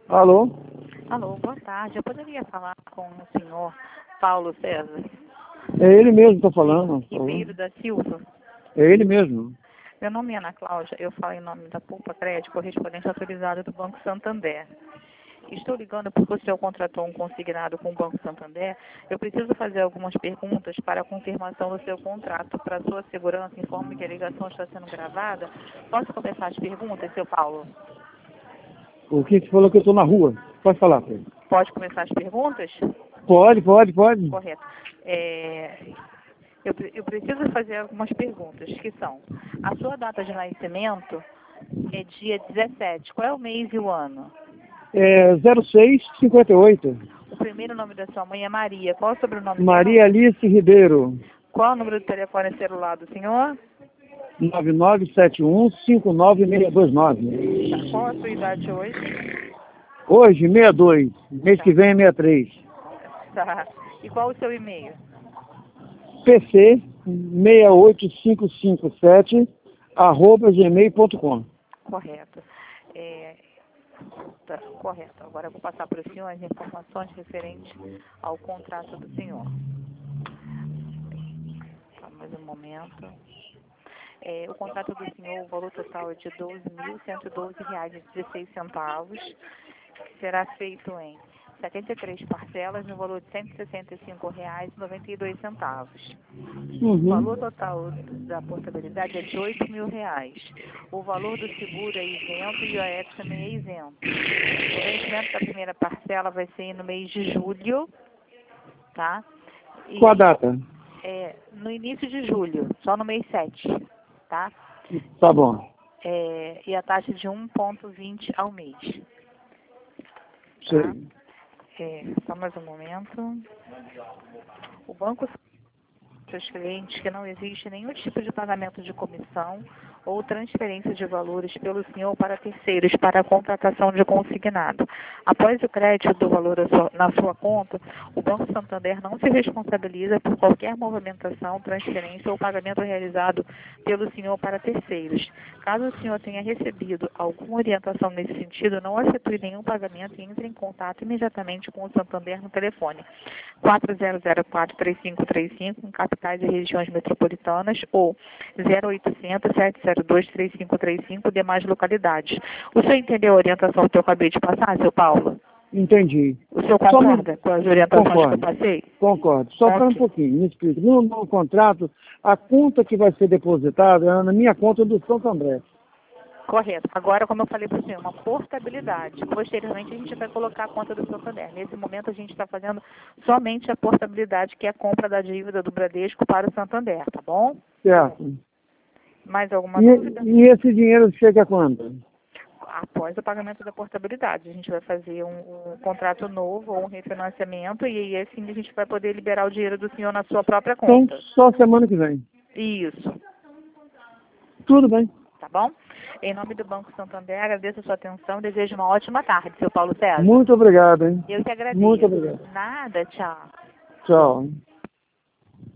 Alô? Alô, boa tarde. Eu poderia falar com o senhor Paulo César É ele mesmo que está falando. Ribeiro da Silva? É ele mesmo. Meu nome é Ana Cláudia, eu falo em nome da Poupa Crédito, correspondente autorizado do Banco Santander. Estou ligando porque o senhor contratou um consignado com o Banco Santander. Eu preciso fazer algumas perguntas para a confirmação do seu contrato. Para sua segurança, informe que a ligação está sendo gravada. Posso começar as perguntas, seu Paulo? O que você falou que eu estou na rua? Pode falar, Pedro. Pode começar as perguntas? Pode. Correto. Eu preciso fazer algumas perguntas, que são: a sua data de nascimento é dia 17. Qual é o mês e o ano? É 0658. O primeiro nome da sua mãe é Maria. Qual é o sobrenome Maria dela? Alice Ribeiro. Qual é o número do telefone celular do senhor? 9971-59629. Tá. Qual a sua idade hoje? Hoje, 62. Mês Tá. que vem é 63. Tá. E qual o seu e-mail? PC 68557 @gmail.com. Correto. Tá, correto. Agora eu vou passar para o senhor as informações referentes ao contrato do senhor. Tá, mais um momento. O contrato do senhor, o valor total é de R$ 12.112,16, que será feito em 73 parcelas no valor de R$ 165,92. O valor total da portabilidade é de R$ 8.000. O valor do seguro é isento e o IOF também é isento. O vencimento da primeira parcela vai ser no mês de julho, tá? Qual a data? No início de julho, só no mês 7, tá? Tá bom. E a taxa de 1,20 ao mês. Tá? Sei. Só mais um momento. O banco seus clientes que não existe nenhum tipo de pagamento de comissão ou transferência de valores pelo senhor para terceiros para a contratação de consignado. Após o crédito do valor na sua conta, o Banco Santander não se responsabiliza por qualquer movimentação, transferência ou pagamento realizado pelo senhor para terceiros. Caso o senhor tenha recebido alguma orientação nesse sentido, não efetue nenhum pagamento e entre em contato imediatamente com o Santander no telefone 4004-3535 em capitais e regiões metropolitanas ou 0800-702-3535 demais localidades. O senhor entendeu a orientação que eu acabei de passar, seu Paulo? Entendi. O senhor concorda com as orientações que eu passei? Concordo. Só para um pouquinho, me explica. No contrato, a conta que vai ser depositada é na minha conta do Santo André. Correto. Agora, como eu falei para o senhor, uma portabilidade. Posteriormente, a gente vai colocar a conta do Santander. Nesse momento, a gente está fazendo somente a portabilidade, que é a compra da dívida do Bradesco para o Santander, tá bom? Certo. Mais alguma dúvida? E esse dinheiro chega quando? Após o pagamento da portabilidade. A gente vai fazer um contrato novo ou um refinanciamento e aí assim a gente vai poder liberar o dinheiro do senhor na sua própria conta. Então, só semana que vem. Isso. Tudo bem. Tá bom? Em nome do Banco Santander, agradeço a sua atenção e desejo uma ótima tarde, seu Paulo César. Muito obrigado, hein? Eu que agradeço. Muito obrigado. Nada, tchau. Tchau.